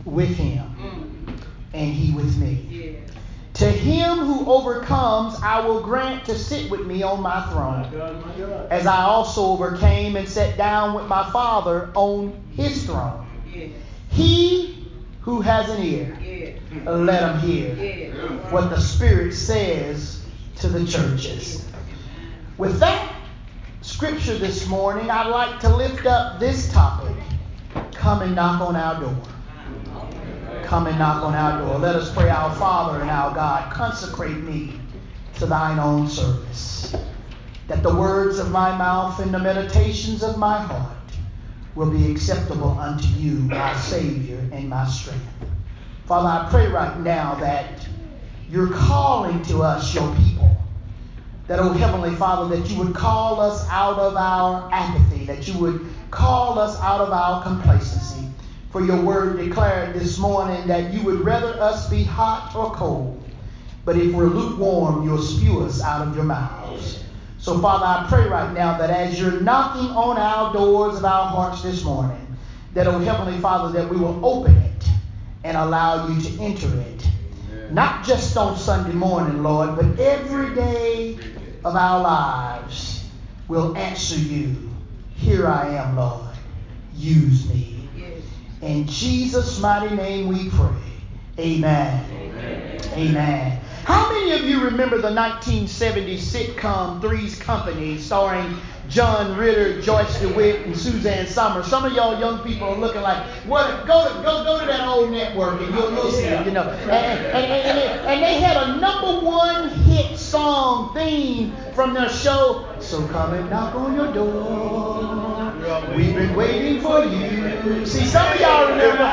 with him, and he with me. To him who overcomes, I will grant to sit with me on my throne, as I also overcame and sat down with my Father on his throne. He who has an ear, let him hear what the Spirit says to the churches. With that scripture this morning, I'd like to lift up this topic. Come and knock on our door. Come and knock on our door. Let us pray. Our Father and our God, consecrate me to thine own service, that the words of my mouth and the meditations of my heart will be acceptable unto you, my Savior and my strength. Father, I pray right now that you're calling to us, your people, that, oh Heavenly Father, that you would call us out of our apathy, that you would call us out of our complacency. For your word declared this morning that you would rather us be hot or cold, but if we're lukewarm, you'll spew us out of your mouths. So, Father, I pray right now that as you're knocking on our doors of our hearts this morning, that, oh Heavenly Father, that we will open it and allow you to enter it. Not just on Sunday morning, Lord, but every day of our lives will answer you. Here I am, Lord. Use me. In Jesus' mighty name we pray. Amen. Amen. Amen. How many of you remember the 1970 sitcom Three's Company starring John Ritter, Joyce DeWitt, and Suzanne Somers? Some of y'all young people are looking like, what? Go to that old network and you'll see it, you know. And they had a #1 hit song theme from their show. So come and knock on your door. We've been waiting for you. See, some of y'all remember.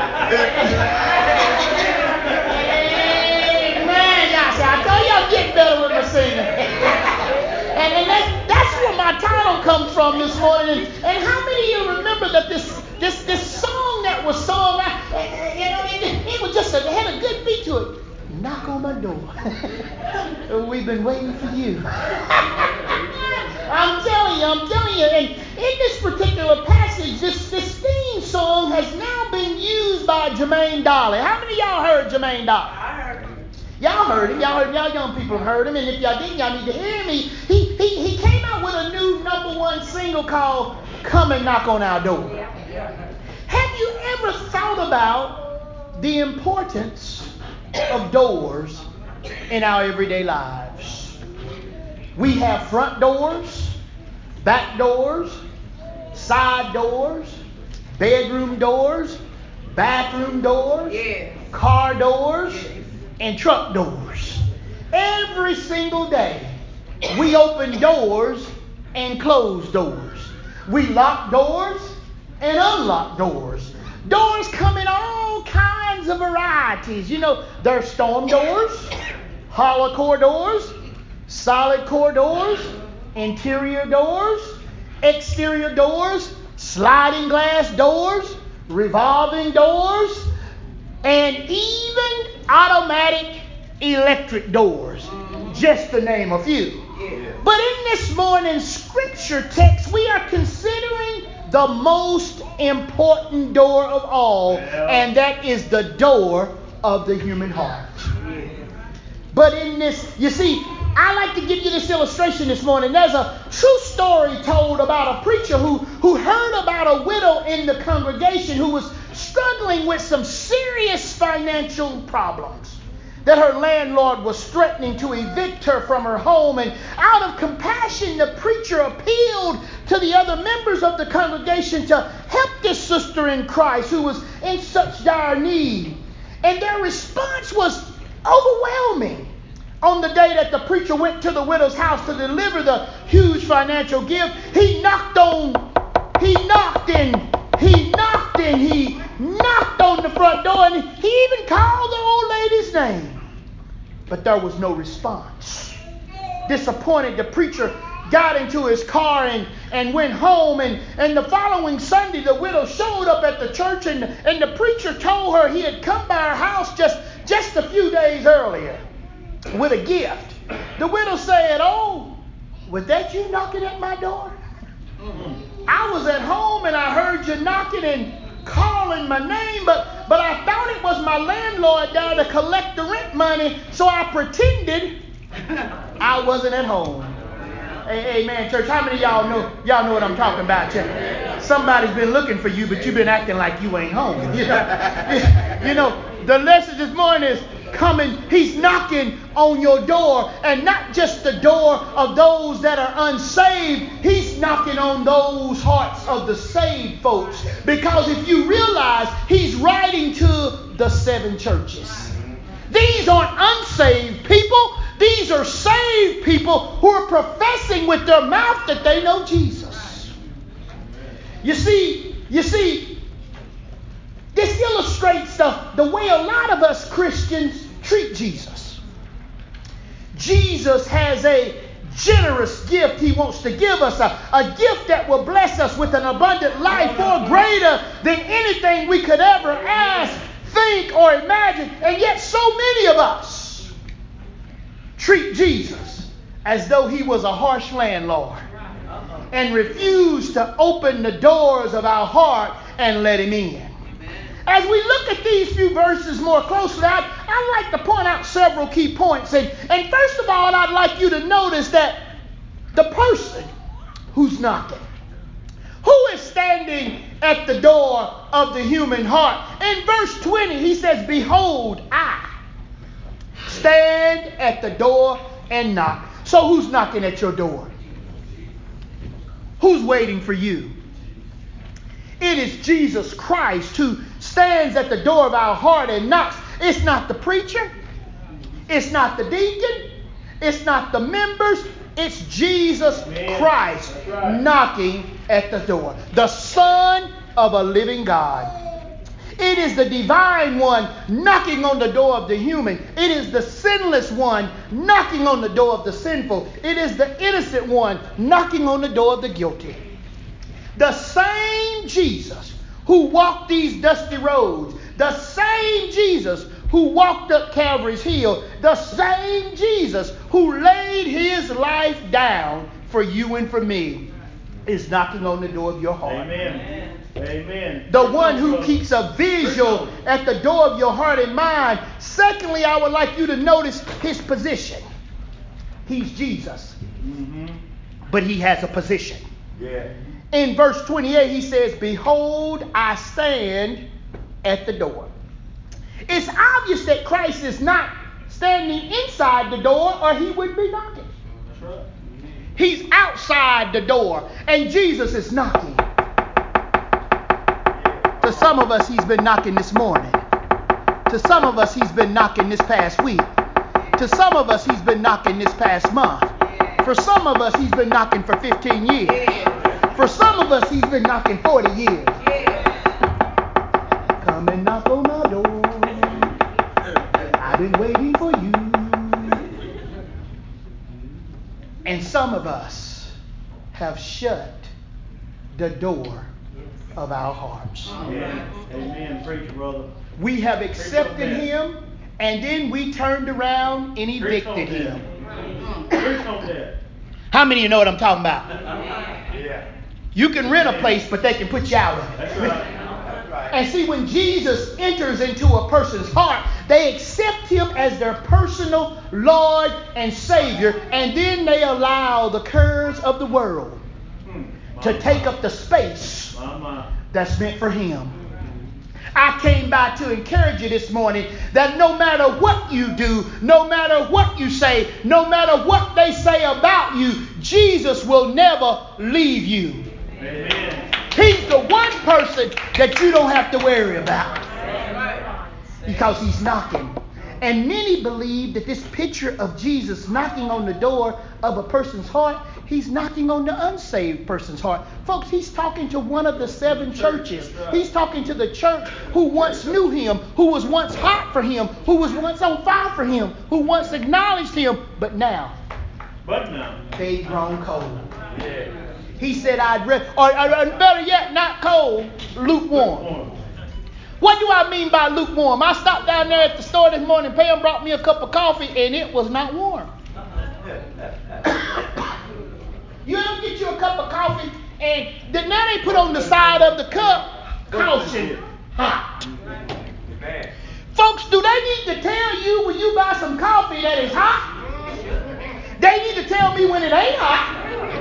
I told y'all get better with my singing. and that's where my title comes from this morning. And how many of you remember that this song that was sung, it was just it had a good beat to it. Knock on my door. We've been waiting for you. I'm telling you. And in this particular passage, this theme song has now been used by Jermaine Dolly. How many of y'all heard Jermaine Dolly? I heard him. Y'all heard him. Y'all young people have heard him. And if y'all didn't, y'all need to hear me. He came out with a new #1 single called Come and Knock on Our Door. Have you ever thought about the importance of doors in our everyday lives? We have front doors, back doors, side doors, bedroom doors, bathroom doors, car doors, and truck doors. Every single day, we open doors and close doors. We lock doors and unlock doors. Doors come in all kinds of varieties. You know, there's storm doors, hollow core doors, solid core doors, interior doors, exterior doors, sliding glass doors, revolving doors, and even automatic electric doors, just to name a few. But in this morning's scripture text, we are considering the most important door of all, and that is the door of the human heart. But in this, you see, I like to give you this illustration this morning. There's a true story told about a preacher who heard about a widow in the congregation who was struggling with some serious financial problems, that her landlord was threatening to evict her from her home. And out of compassion, the preacher appealed to the other members of the congregation to help this sister in Christ who was in such dire need. And their response was overwhelming. On the day that the preacher went to the widow's house to deliver the huge financial gift, he knocked on the front door, and he even called the old lady's name. But there was no response. Disappointed, the preacher got into his car and went home. And the following Sunday, the widow showed up at the church, and the preacher told her he had come by her house just a few days earlier with a gift. The widow said, "Oh, was that you knocking at my door? I was at home and I heard you knocking and calling my name, but I thought it was my landlord there to collect the rent money, so I pretended I wasn't at home. Hey, man, church, how many of y'all know what I'm talking about? Somebody's been looking for you, but you've been acting like you ain't home. You know, the lesson this morning is coming. He's knocking on your door, and not just the door of those that are unsaved. He's knocking on those hearts of the saved folks. Because if you realize, he's writing to the 7 churches. These aren't unsaved people. These are saved people who are professing with their mouth that they know Jesus. You see, this illustrates the way a lot of us Christians treat Jesus. Jesus has a generous gift he wants to give us, a gift that will bless us with an abundant life far greater than anything we could ever ask, think, or imagine. And yet so many of us treat Jesus as though he was a harsh landlord and refuse to open the doors of our heart and let him in. As we look at these few verses more closely, I'd like to point out several key points. And first of all, I'd like you to notice that the person who's knocking, who is standing at the door of the human heart. In verse 20, he says, "Behold, I stand at the door and knock." So who's knocking at your door? Who's waiting for you? It is Jesus Christ who stands at the door of our heart and knocks. It's not the preacher. It's not the deacon. It's not the members. It's Jesus Christ knocking at the door. The Son of a living God. It is the divine one knocking on the door of the human. It is the sinless one knocking on the door of the sinful. It is the innocent one knocking on the door of the guilty. The same Jesus who walked these dusty roads, the same Jesus who walked up Calvary's hill, the same Jesus who laid his life down for you and for me, is knocking on the door of your heart. Amen. Amen. The one who keeps a vigil at the door of your heart and mind. Secondly, I would like you to notice his position. He's Jesus, but he has a position. Yeah. In verse 28, he says, "Behold, I stand at the door." It's obvious that Christ is not standing inside the door, or he wouldn't be knocking. That's right. He's outside the door, and Jesus is knocking. To some of us, he's been knocking this morning. To some of us, he's been knocking this past week. To some of us, he's been knocking this past month. For some of us, he's been knocking for 15 years. For some of us, he's been knocking 40 years. Come and knock on my door. I've been waiting for you. And some of us have shut the door of our hearts. Amen. Preach, brother. We have accepted him, and then we turned around and evicted him. Preach on that. How many of you know what I'm talking about? Yeah. You can rent a place, but they can put you out of it. That's right. That's right. And see, when Jesus enters into a person's heart, they accept him as their personal Lord and Savior, and then they allow the cares of the world to take up the space that's meant for him. I came by to encourage you this morning that no matter what you do, no matter what you say, no matter what they say about you, Jesus will never leave you. Amen. He's the one person that you don't have to worry about, because he's knocking. And many believe that this picture of Jesus knocking on the door of a person's heart, he's knocking on the unsaved person's heart. Folks, he's talking to one of the 7 churches. He's talking to the church who once knew him, who was once hot for him, who was once on fire for him, who once acknowledged him, but now they've grown cold. Yeah. He said, or better yet, not cold, lukewarm. What do I mean by lukewarm? I stopped down there at the store this morning. Pam brought me a cup of coffee, and it was not warm. You ever get you a cup of coffee, and then now they put on the side of the cup, caution, hot. Folks, you when you buy some coffee that is hot. They need to tell me when it ain't hot.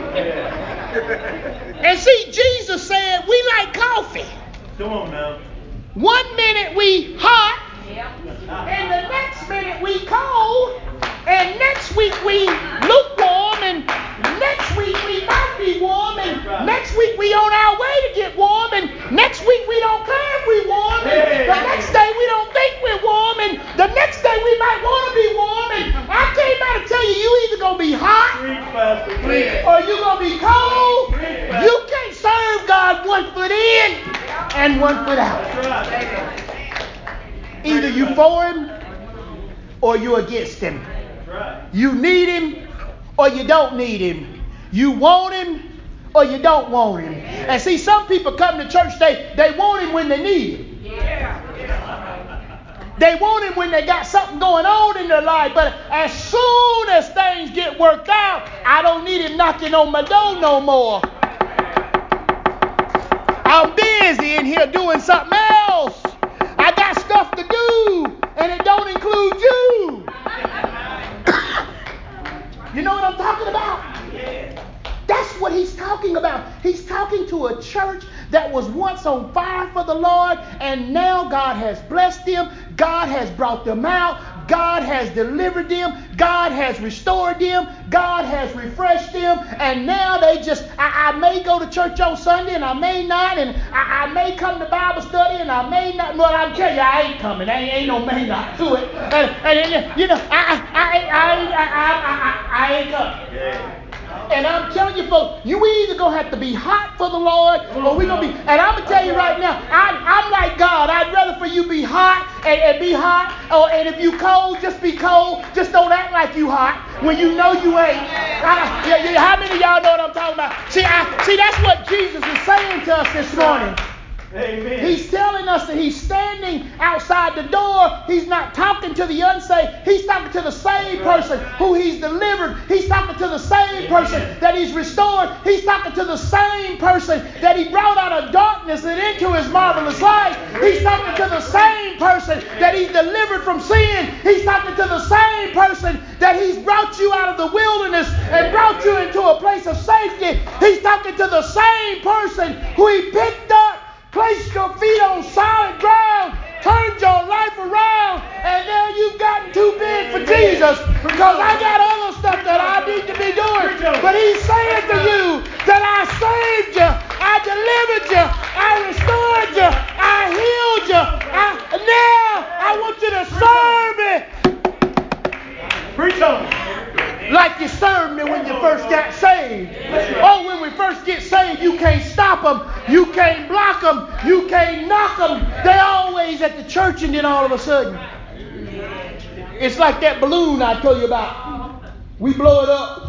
And see, Jesus said we like coffee. Come on now. 1 minute we hot, and the next minute we cold, and next week we lukewarm, and next week we might be warm, and next week we on our way to get warm, and next week we don't care if we warm, and the next day we don't think we're warm, and the next day we might want to be warm, and I came out to tell you, you either going to be hot or you going to be cold. You can't serve God 1 foot in and 1 foot out. Either you for him or you against him. You need him or you don't need him. You want him or you don't want him. And see, some people come to church, they want him when they need him. They want him when they got something going on in their life. But as soon as things get worked out, I don't need him knocking on my door no more. I'm busy in here doing something else. I got stuff to do, and it don't include you. You know what I'm talking about? That's what he's talking about. He's talking to a church that was once on fire for the Lord, and now God has blessed them. God has brought them out. God has delivered them. God has restored them. God has refreshed them. And now they just, I may go to church on Sunday and I may not. And I may come to Bible study and I may not. Well, I'm telling you, I ain't coming. Ain't no may not to it. And you know, I ain't coming. And I'm telling you, folks, you either going to have to be hot for the Lord or we're going to be. And I'm going to tell you right now, I'm like God. I'd rather for you be hot and be hot. And if you cold, just be cold. Just don't act like you hot when you know you ain't. How many of y'all know what I'm talking about? See, that's what Jesus is saying to us this morning. Amen. He's telling us that he's standing outside the door. He's not talking to the unsaved. He's talking to the saved person who he's delivered. He's talking to the saved person that he's restored. He's talking to the same person that he brought out of darkness and into his marvelous light. He's talking to the same person that he's delivered from sin. He's talking to the same person that he's brought you out of the wilderness and brought you into a place of safety. He's talking to the same person who he picked up, placed your feet on solid ground, turned your life around, and now you've gotten too big for Jesus because I got other stuff that I need to be doing. But he's saying to you that I saved you, I delivered you, I restored you, I healed you. Now I want you to serve me. Preach on. Like you served me when you first got saved. Oh, when we first get saved, you can't stop them. You can't block them. You can't knock them. They're always at the church, and then all of a sudden, it's like that balloon I told you about. We blow it up.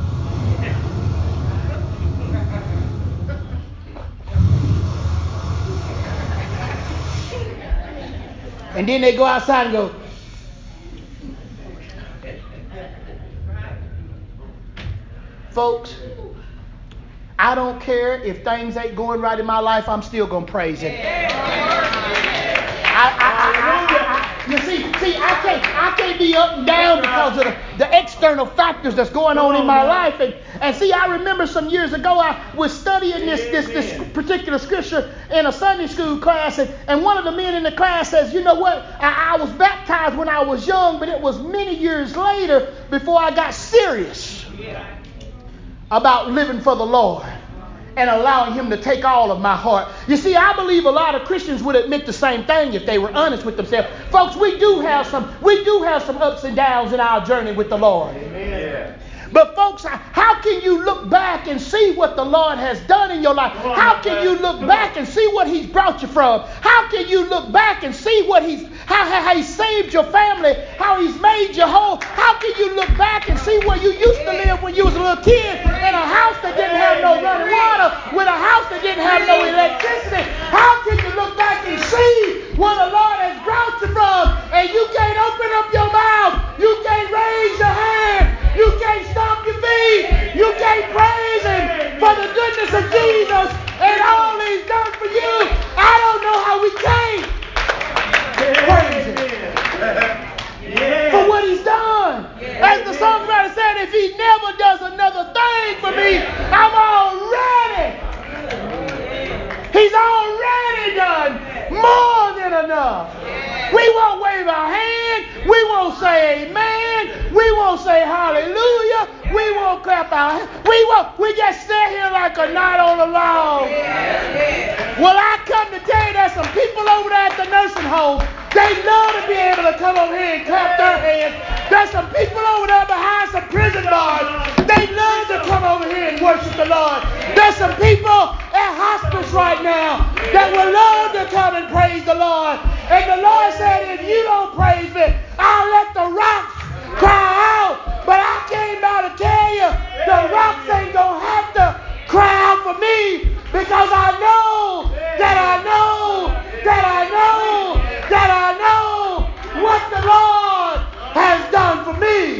And then they go outside and go, folks, I don't care if things ain't going right in my life, I'm still going to praise him. You see, I can't be up and down because of the external factors that's going on in my life. And see, I remember some years ago, I was studying this particular scripture in a Sunday school class, and one of the men in the class says, you know what, I was baptized when I was young, but it was many years later before I got serious about living for the Lord and allowing him to take all of my heart. You see, I believe a lot of Christians would admit the same thing if they were honest with themselves. Folks, we do have some ups and downs in our journey with the Lord. Amen. But folks, how can you look back and see what the Lord has done in your life? How can you look back and see what he's brought you from? How can you look back and see how he saved your family, how he's made you whole? How can you look back and see where you used to live when you was a little kid in a house that didn't have no running water, with a house that didn't have no electricity? How can you look back and see where the Lord has brought you from, and you can't open up your mouth, you can't raise your hand, you can't stomp your feet, you can't praise him for the goodness of Jesus and all he's done for you? I don't know how we can't praise him for We won't wave our hand. We won't say amen. We won't say hallelujah. We won't clap our hands. We won't. We just stay here like a knot on a log. Well, I come to tell you there's some people over there at the nursing home. They love to be able to come over here and clap their hands. There's some people over there behind some prison bars. They love to come over here and worship the Lord. There's some people at hospice right now that would love to come and praise the Lord. And the Lord said, if you don't praise me, I'll let the rocks cry out. But I came by to tell you, the rocks ain't going to have to cry out for me, because I know that I know that I know that I know what the Lord has done for me.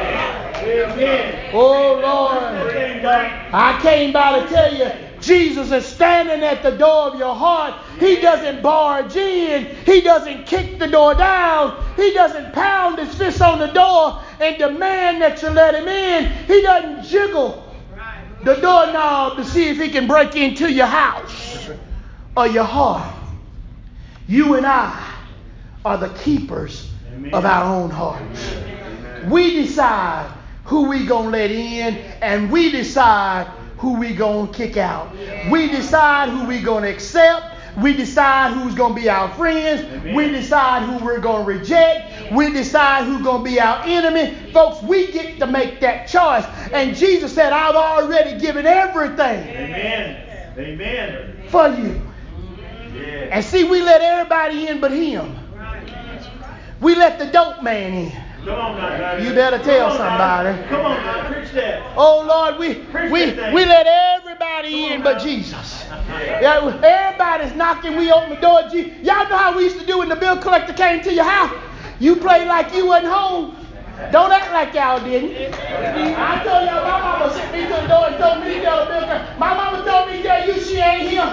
Oh Lord, I came by to tell you, Jesus is standing at the door of your heart. He doesn't barge in. He doesn't kick the door down. He doesn't pound his fist on the door and demand that you let him in. He doesn't jiggle the doorknob to see if he can break into your house or your heart. You and I are the keepers of our own hearts. We decide who we gonna let in, and we decide who we gonna kick out. We decide who we gonna accept. We decide who's going to be our friends. Amen. We decide who we're going to reject. We decide who's going to be our enemy. Folks, we get to make that choice. And Jesus said, I've already given everything. Amen. For you. Yeah. And see, we let everybody in but him. We let the dope man in. Come on now. You better tell somebody. Come on now, preach that. Oh Lord, we let everybody in but Jesus. Yeah, everybody's knocking, we open the door. Y'all know how we used to do when the bill collector came to your house? You played like you wasn't home. Don't act like y'all didn't. I told y'all, my mama sent me to the door and told me to tell the bill collector. My mama told me to tell you she ain't here.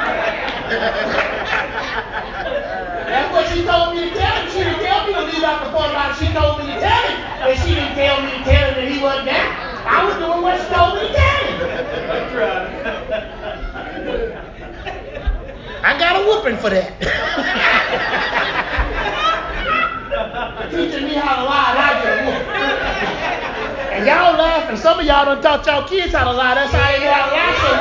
That's what she told me to tell him. She didn't tell me to leave out the phone line. She told me to tell him. And she didn't tell me to tell him that he wasn't there. I was doing what she told me to tell him. That's right. I got a whooping for that. Teaching me how to lie, and I get a whooping. And y'all laughing. Some of y'all done taught y'all kids how to lie. That's how they know how to lie so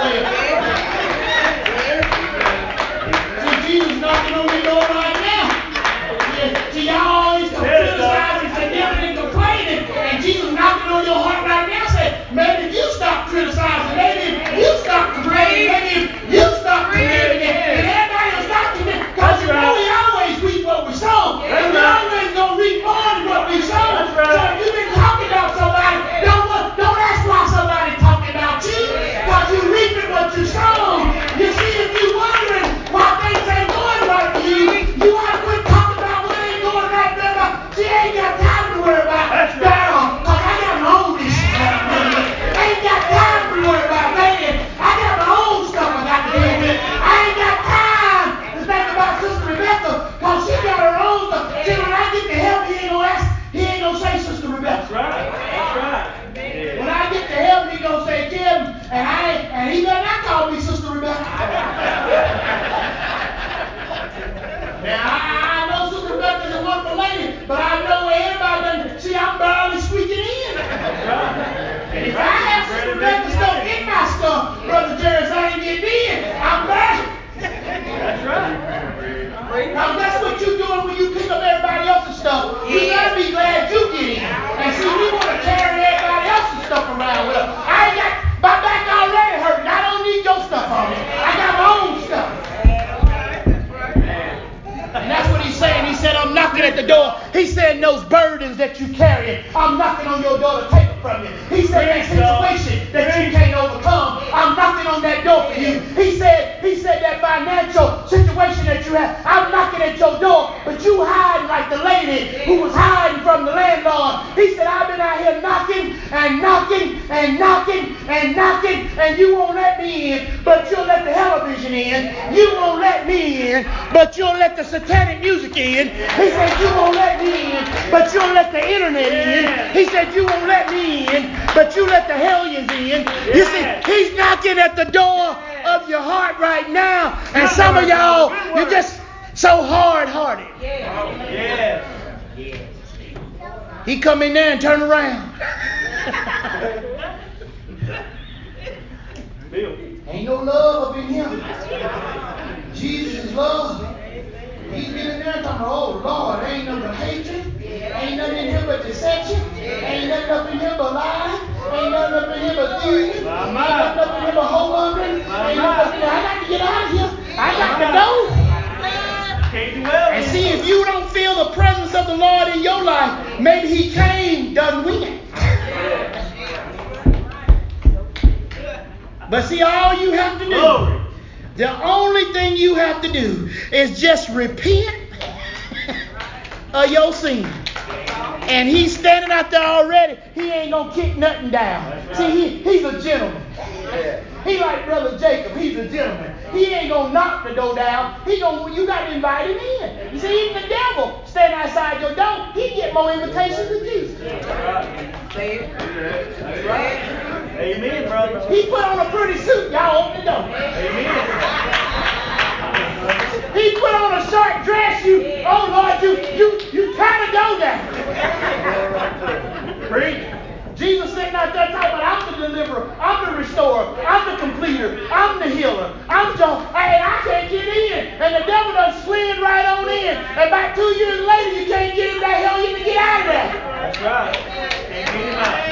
well. See, Jesus knocking on your door right now. See, y'all always criticizing, condemning, and complaining. And Jesus knocking on your heart right now saying, maybe if you stop criticizing, maybe if you stop complaining, maybe if you stop condemning, and everybody will stop condemning. Because you know we always reap what we sow. And we always going to reap more than what we sow. So if you've been talking about somebody, don't ask why somebody's talking about you. Because you reaping what you sow. You see, if you're wondering why things ain't going right for you, you ought to quit talking about what ain't going right there. She ain't got time to worry about girl, because I got my own issues. I ain't got time to worry about man. I got my own stuff I got to deal with. I ain't got time to think about Sister Rebecca, because she got her own stuff. See, when I get to heaven, he ain't gonna say Sister Rebecca. That's right. When I get to heaven, he gonna say Kim, and he better not call me Sister Rebecca. Now I know Sister Rebecca's a wonderful lady, but I know everybody doesn't. See, I'm barely squeaking in. And if I have Sister Rebecca stuff in my stuff, Brother Jerry, I ain't getting in. I'm barely. That's right. Now that's what you're doing when you pick up everybody else's stuff. You gotta be glad you get in. And see, we want to carry everybody else's stuff around with us. I ain't got my back already hurting. I don't need your stuff on me. I got my own stuff. And that's what he's saying. He said, I'm knocking at the door. He said, those burdens that you carry, I'm knocking on your door to take it from you. He said, that situation that you can't overcome, I'm knocking on that door for you. He said that financial situation that you have, I'm knocking at your door, but you hiding like the lady who was hiding from the landlord. He said, I've been out here knocking and knocking and knocking and knocking, and you won't let me in, but you'll let the television in. You won't let me in, but you'll let the satanic music in. He said, you won't let me in, but you'll let the internet in. He said, you won't let me in, but you let the hellions in. You see, he's knocking at the door of your heart right now. And some of y'all, So hard-hearted. Yes. He come in there and turn around. Ain't no love up in him. Jesus is love. He's getting there talking, oh Lord, ain't nothing but hatred. Ain't nothing in here but deception. Ain't nothing up in here but lying. Ain't nothing up in here but thieving. Ain't nothing up in here but whoremongering. Ain't nothing up in here. I got to get out of here. I got to go. And see, if you don't feel the presence of the Lord in your life, maybe He came, doesn't win. But see, all you have to do, the only thing you have to do is just repent of your sin. And He's standing out there already. He ain't going to kick nothing down. See, he's a gentleman. He like Brother Jacob. He's a gentleman. He ain't going to knock the door down. You got to invite him in. You see, even the devil stand outside your door. He get more invitations than Jesus. That's right. Amen, brother. He put on a pretty suit. Y'all open the door. Amen. He put on a short dress. Oh Lord, you kind of go down. Preach. Jesus sitting out there talking about, I'm the deliverer, I'm the restorer, I'm the completer, I'm the healer, I'm John, and I can't get in. And the devil done slid right on in. And about 2 years later, you can't get him the hell you to get out of there. That's right. Can't get him out.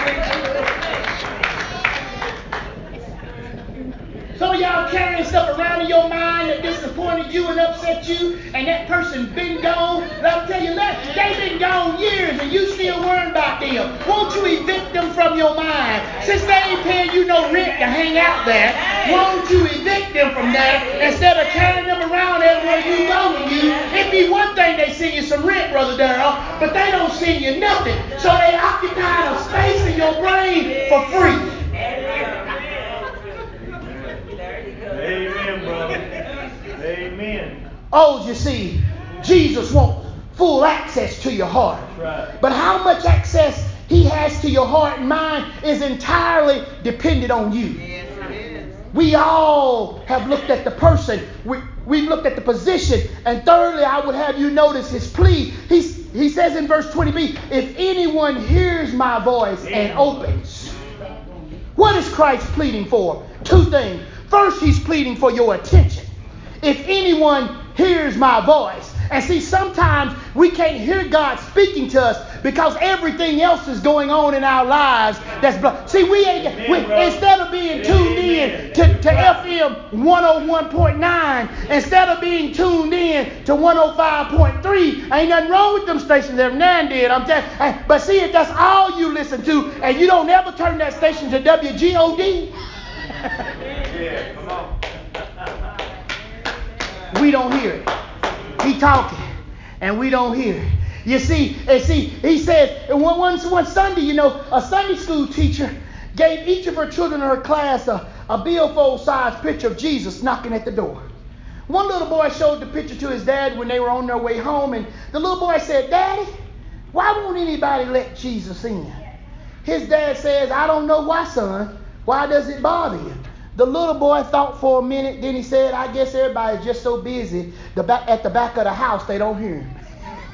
Some of y'all carrying stuff around in your mind that disappointed you and upset you, and that person been gone. And I'll tell you that they been gone years, and you still worrying about them. Won't you evict them from your mind? Since they ain't paying you no rent to hang out there, won't you evict them from there instead of carrying them around everywhere you go with you? It'd be one thing they send you some rent, Brother Darrell, but they don't send you nothing. So they occupy a space in your brain for free. Amen, brother. Amen. Oh, you see, Jesus wants full access to your heart. Right. But how much access He has to your heart and mind is entirely dependent on you. Yes, it is. We all have looked at the person. We've looked at the position. And thirdly, I would have you notice His plea. He says in verse 20b, if anyone hears my voice and opens. What is Christ pleading for? Two things. First, He's pleading for your attention. If anyone hears my voice. And see, sometimes we can't hear God speaking to us because everything else is going on in our lives. See, instead of being tuned in to FM 101.9, instead of being tuned in to 105.3, ain't nothing wrong with them stations every now and then. But see, if that's all you listen to, and you don't ever turn that station to WGOD, Yeah, come on. we don't hear it. He talking, and we don't hear it. You see, he says, one Sunday, a Sunday school teacher gave each of her children in her class a billfold-sized picture of Jesus knocking at the door. One little boy showed the picture to his dad when they were on their way home, and the little boy said, Daddy, why won't anybody let Jesus in? His dad says, I don't know why, son. Why does it bother you? The little boy thought for a minute, then he said, I guess everybody's just so busy at the back of the house they don't hear him.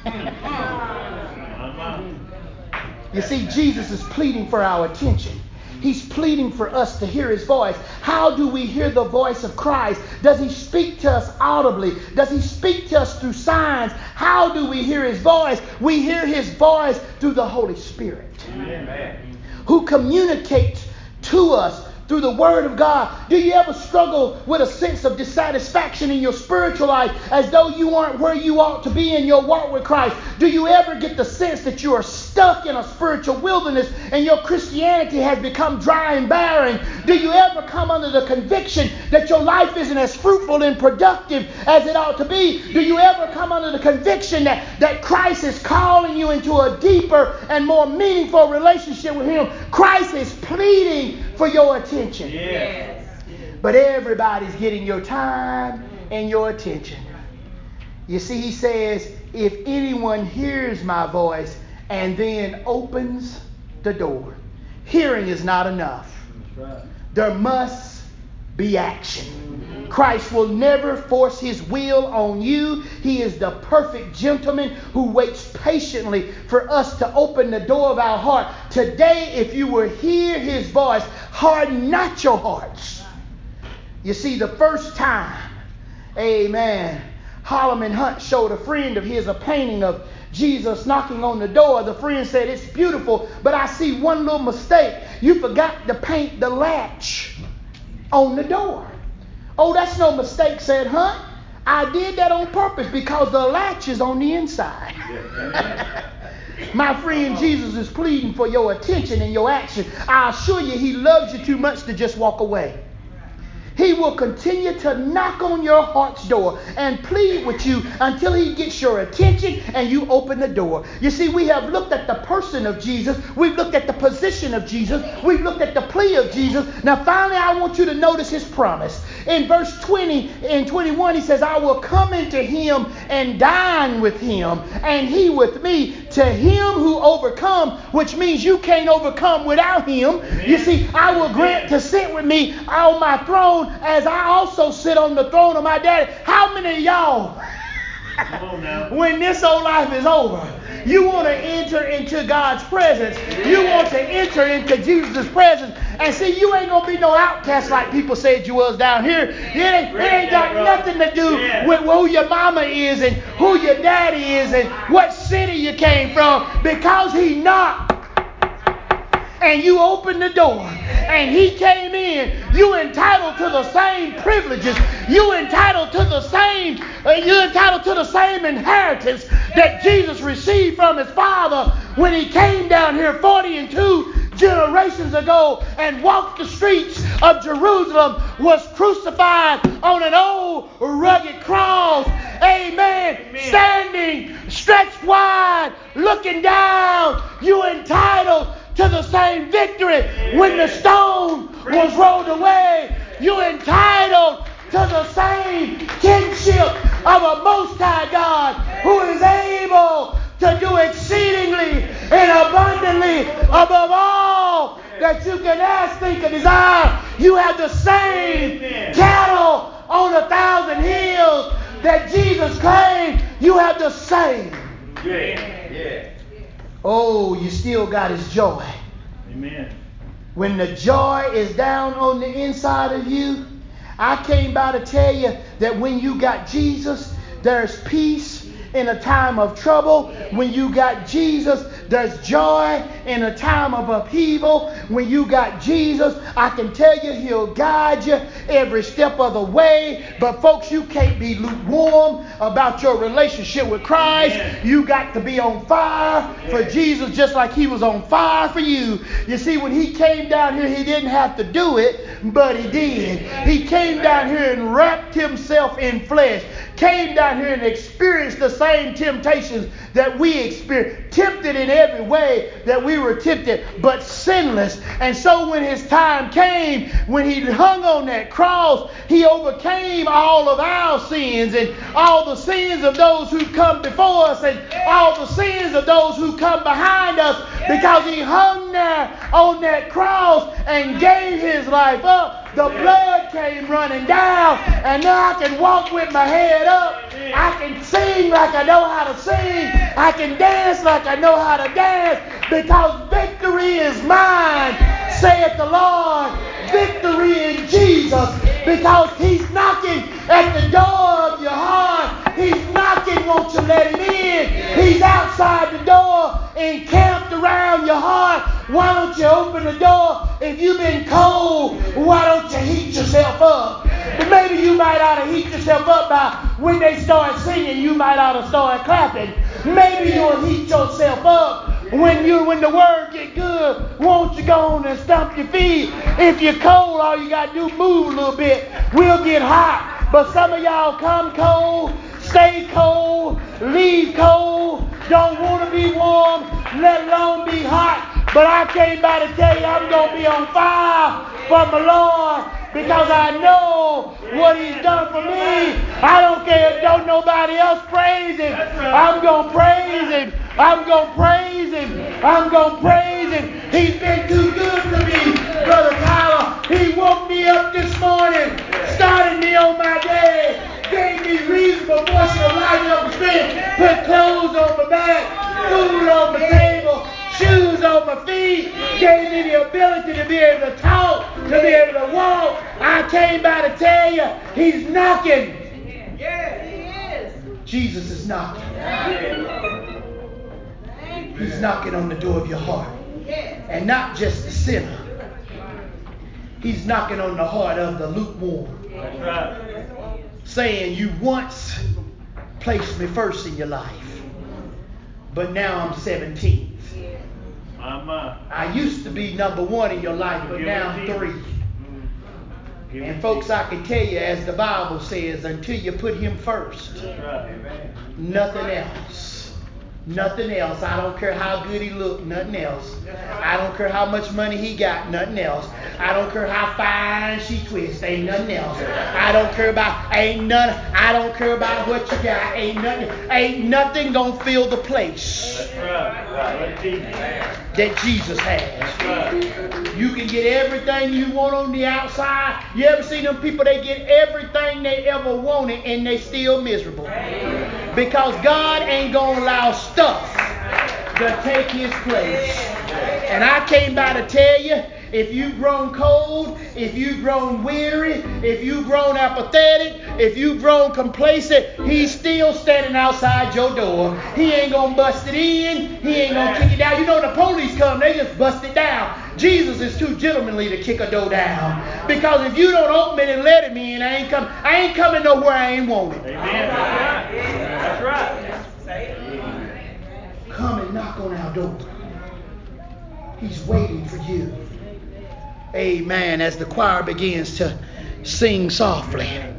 You see, Jesus is pleading for our attention. He's pleading for us to hear His voice. How do we hear the voice of Christ? Does He speak to us audibly? Does He speak to us through signs? How do we hear His voice? We hear His voice through the Holy Spirit, who communicates to us through the Word of God. Do you ever struggle with a sense of dissatisfaction in your spiritual life as though you aren't where you ought to be in your walk with Christ? Do you ever get the sense that you are stuck in a spiritual wilderness and your Christianity has become dry and barren? Do you ever come under the conviction that your life isn't as fruitful and productive as it ought to be? Do you ever come under the conviction that Christ is calling you into a deeper and more meaningful relationship with Him? Christ is pleading for your attention. Yes. But everybody's getting your time and your attention. You see, He says, if anyone hears my voice and then opens the door. Hearing is not enough. That's right. There must be action. Christ will never force his will on you. He is the perfect gentleman who waits patiently for us to open the door of our heart. Today, if you will hear his voice, harden not your hearts. You see, the first time, amen, Holloman Hunt showed a friend of his a painting of Jesus knocking on the door. The friend said, it's beautiful, but I see one little mistake. You forgot to paint the latch on the door. Oh, that's no mistake, said Hunt. I did that on purpose because the latch is on the inside. My friend, Jesus is pleading for your attention and your action. I assure you, he loves you too much to just walk away. He will continue to knock on your heart's door and plead with you until he gets your attention and you open the door. You see, we have looked at the person of Jesus. We've looked at the position of Jesus. We've looked at the plea of Jesus. Now, finally, I want you to notice his promise. In verse 20 and 21, he says, I will come into him and dine with him, and he with me. To him who overcome, which means you can't overcome without him. Amen. You see, I will grant to sit with me on my throne as I also sit on the throne of my daddy. How many of y'all, when this old life is over, you want to enter into God's presence? You want to enter into Jesus' presence. And see, you ain't going to be no outcast like people said you was down here. It ain't got nothing to do with who your mama is and who your daddy is and what city you came from. Because he knocked and you opened the door and he came in, you entitled to the same privileges. You entitled to the same inheritance that Jesus received from his Father when he came down here 42 generations ago and walked the streets of Jerusalem, was crucified on an old rugged cross. Amen. Standing stretched wide, looking down, you entitled to the same victory. When the stone was rolled away, you entitled to the same kinship of a Most High God who is able to do exceedingly and abundantly above all that you can ask, think, and desire. You have the same cattle on 1,000 hills that Jesus claimed. You have the same. Oh, you still got his joy. Amen. When the joy is down on the inside of you, I came by to tell you that when you got Jesus, there's peace in a time of trouble. When you got Jesus, there's joy in a time of upheaval. When you got Jesus, I can tell you he'll guide you every step of the way. But folks, you can't be lukewarm about your relationship with Christ. Amen. You got to be on fire for Jesus just like he was on fire for you. You see, when he came down here, he didn't have to do it, but he did. He came down here and wrapped himself in flesh. Came down here and experienced the same temptations that we experienced. Tempted in every way that we were tempted, but sinless. And so when his time came, when he hung on that cross, he overcame all of our sins and all the sins of those who come before us and all the sins of those who come behind us, because he hung there on that cross and gave his life up. The blood came running down, and now I can walk with my head up. I can sing like I know how to sing. I can dance like I know how to dance, because victory is mine, saith the Lord. Victory in Jesus, because he's knocking at the door of your heart. He's knocking, won't you let him in? He's outside the door, encamped around your heart. Why don't you open the door? If you've been cold, why don't you heat yourself up? But maybe you might ought to heat yourself up by when they start singing, you might ought to start clapping. Maybe you'll heat yourself up when the word get good. Won't you go on and stomp your feet? If you're cold, all you got to do is move a little bit. We'll get hot. But some of y'all come cold, stay cold, leave cold, don't want to be warm, let alone be hot. But I came by to tell you I'm going to be on fire for my Lord, because I know what he's done for me. I don't care if don't nobody else praise him. I'm going to praise him. I'm going to praise him. I'm going to praise him. He's been too good to me, Brother Tyler. He woke me up this morning, started me on my day, gave me reasonable portion of life and strength, put clothes on my back, food on my table, shoes on my feet, gave me the ability to be able to talk, to be able to walk. I came by to tell you, He's knocking. Yeah, He is. Jesus is knocking. He's knocking on the door of your heart. And not just the sinner. He's knocking on the heart of the lukewarm. That's right. Saying, you once placed me first in your life, but now I'm 17th. I used to be number one in your life, but now I'm 3. And folks, I can tell you, as the Bible says, until you put Him first, nothing else. Nothing else. I don't care how good he looked, nothing else. I don't care how much money he got, nothing else. I don't care how fine she twists, ain't nothing else. I don't care about what you got, ain't nothing gonna fill the place that Jesus has. You can get everything you want on the outside. You ever see them people, they get everything they ever wanted and they still miserable? Because God ain't gonna allow stuff to take His place. And I came by to tell you, if you've grown cold, if you've grown weary, if you've grown apathetic, if you've grown complacent, He's still standing outside your door. He ain't going to bust it in. He ain't going to kick it down. You know, the police come, they just bust it down. Jesus is too gentlemanly to kick a door down. Because if you don't open it and let Him in, I ain't coming nowhere I ain't wanted. Amen. That's right. Come and knock on our door. He's waiting for you. Amen. As the choir begins to sing softly.